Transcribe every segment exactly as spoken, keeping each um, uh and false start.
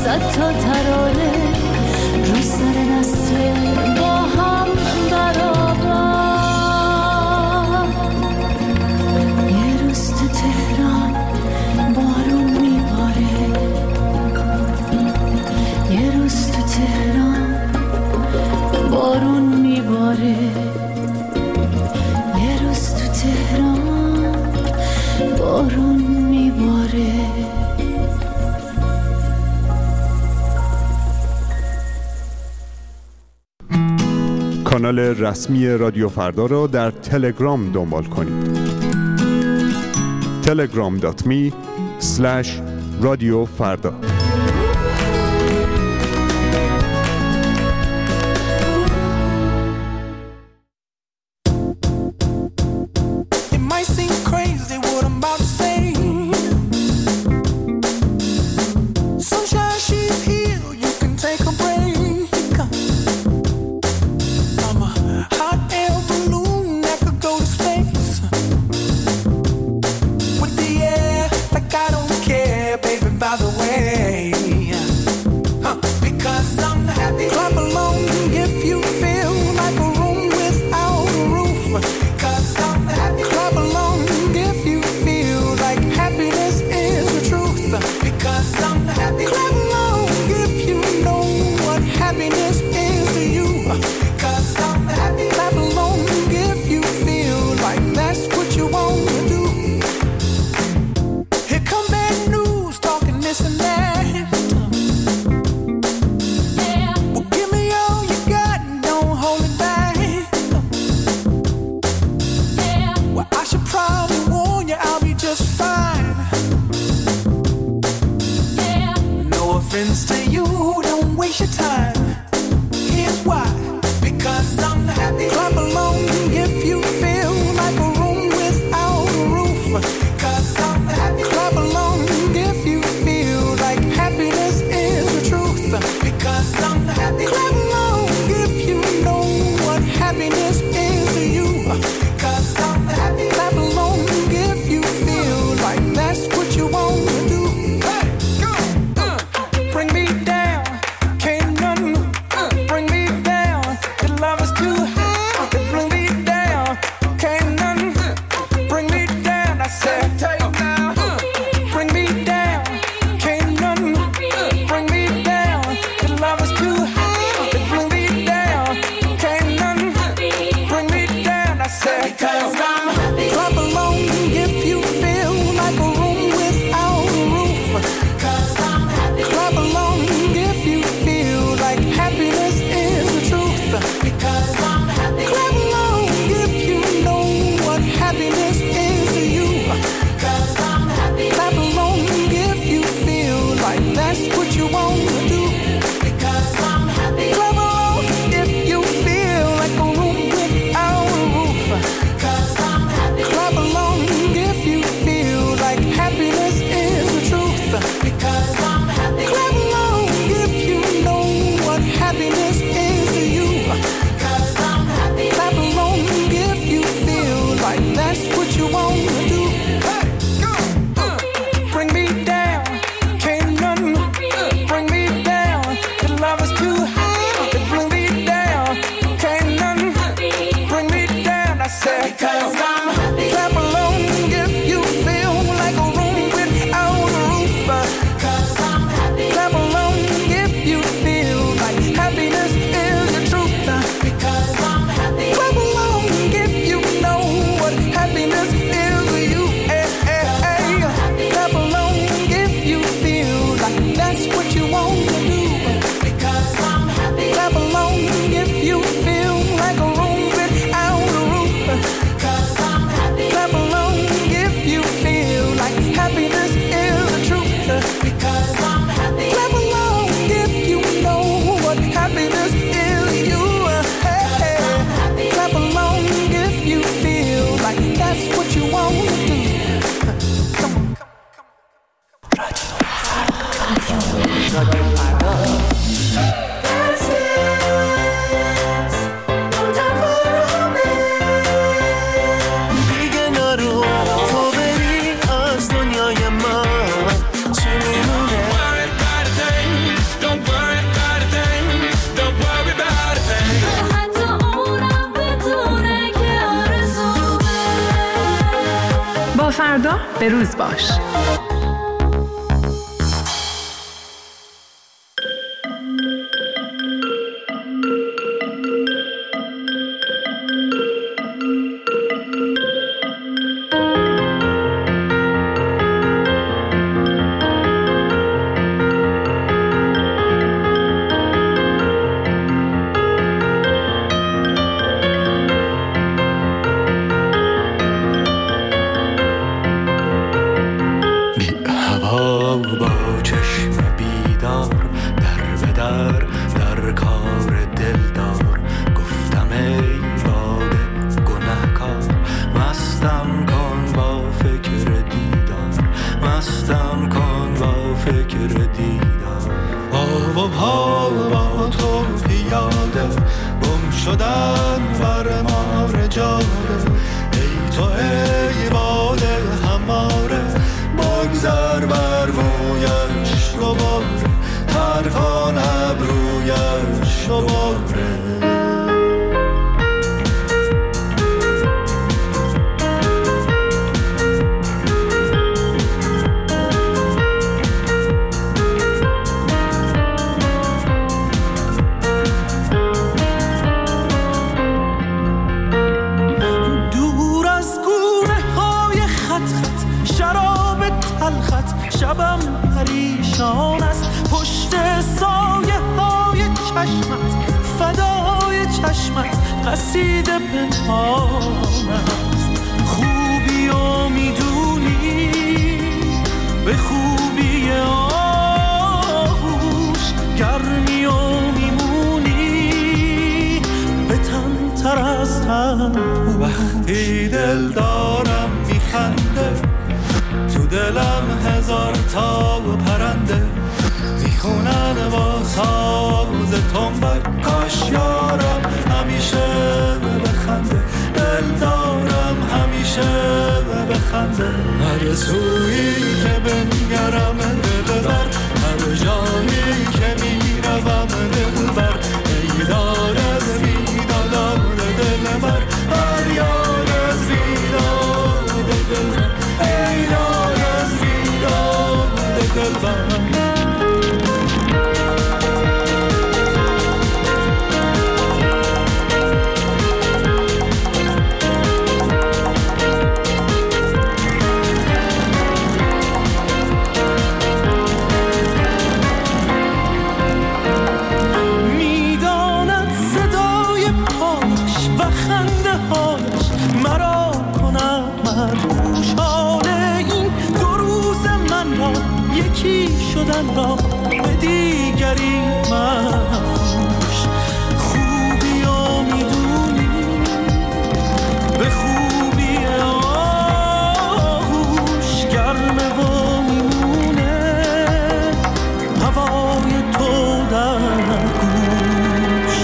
صد تا ترانه رو سر نسل با هم برابر. یه روز تو تهران بارون میباره، یه روز تو تهران بارون میباره، یه روز تو تهران بارون میباره. کانال رسمی رادیو فردا را در تلگرام دنبال کنید. تلگرام دات می اسلش رادیو فردا. فردا به روز باش. شبم پریشان است پشت سایه های چشمت، فدای چشمت قصیده پنهان است. خوبی و میدونی به خوبی آغوش، گرمی و میمونی به تن تر از تن. وقتی دل دارم میخنده تو دلم هزار تا پرنده میخونن با ساز تنبک. کاش یارم همیشه بخنده، دل دارم همیشه بخنده. هر سویی که بنگرم دل بر، هر جایی که میروم دل بر. ای دار از بیدادار دل بر، هر یار از بیداد دل بر. ای دار از بیداد دل بر. یکی شدن را به دیگری مفروش. خوبی و میدونی به خوبی آغوش، گرمه و میمونه هوای تو در گوش.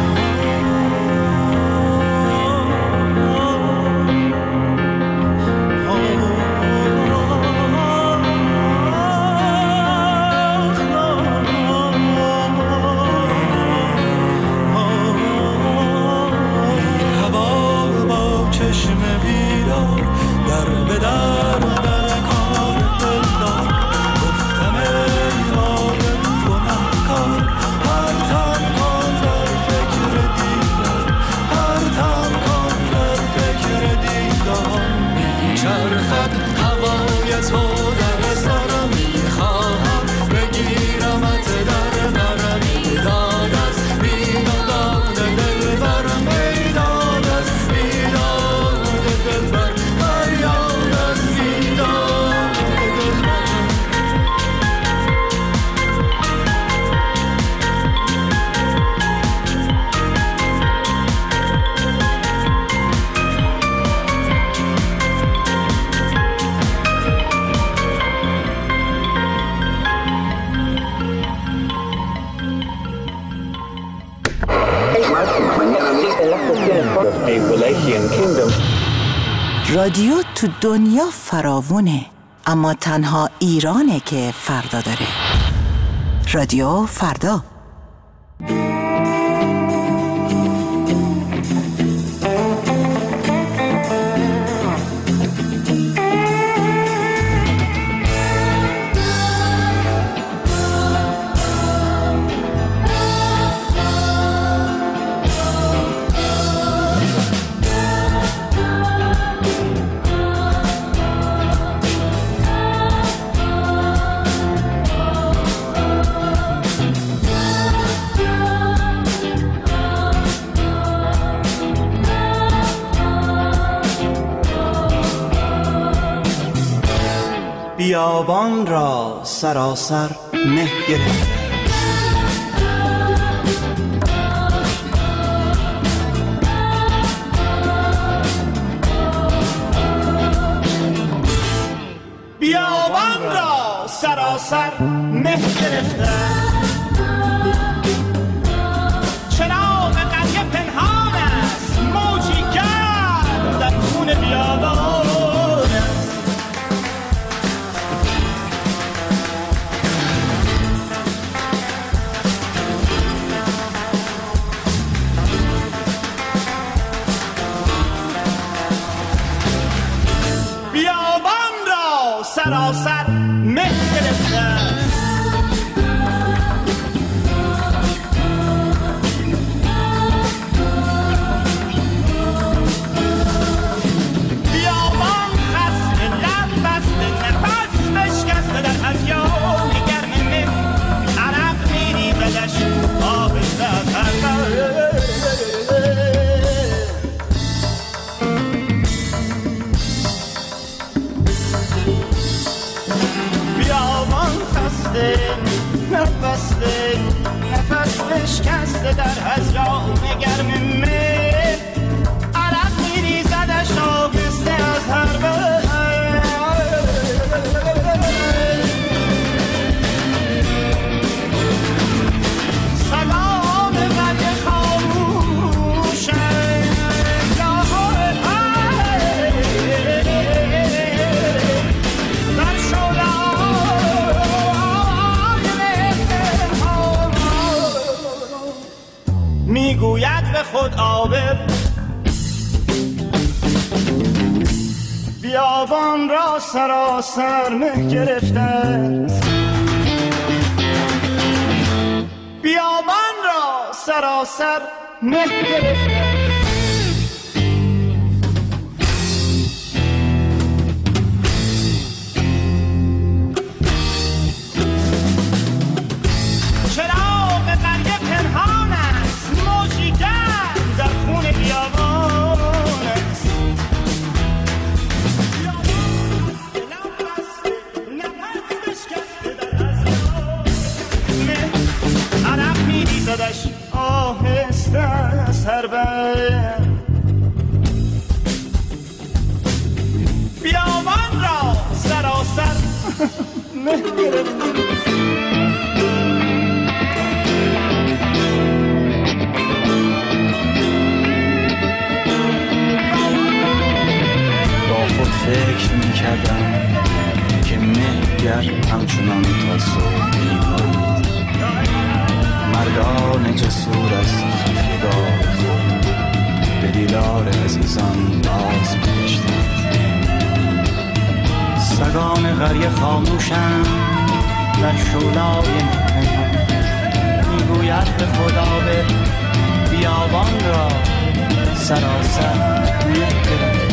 رادیو تو دنیا فراوونه، اما تنها ایرانه که فردا داره. رادیو فردا. بیابان را سراسر مه گرفته. بیابان را سراسر مه گرفته. چراغ قریه پنهان است، موجی گرم در خون بیابان است. بیابان را سراسر مه گرفته است. بیابان خسته، لب بسته، نفس بشکسته، در هذیان گرم مه عرق می‌ریزدش آهسته از هر بر. نفسته نفس بشکسته در هذیان گرم مه عرق می‌ریزدش آهسته از هر بر. سلام قریه خاموشه در شعله میگوید به خود عابر. بیابان را سراسر مه گرفته است. بیابان را سراسر مه گرفته است. چراغ قریه پنهان است، موجی گرم در خون بیابان است. بیابان بسته، نفس بشکسته در هذیان مه عرق می‌ریزدش آهسته از هر بر. بیابان را سراسر مه گرفته. فکر میکردم که مهگر همچنان تا صبح می‌پرید. مردان جسور از خفیگاه خود به دیدار عزیزان باز می‌گشتند. سگان قریه خاموشند در شعله‌های پنهان. میگوید به خدا به بیابان را سراسر مه گرفته.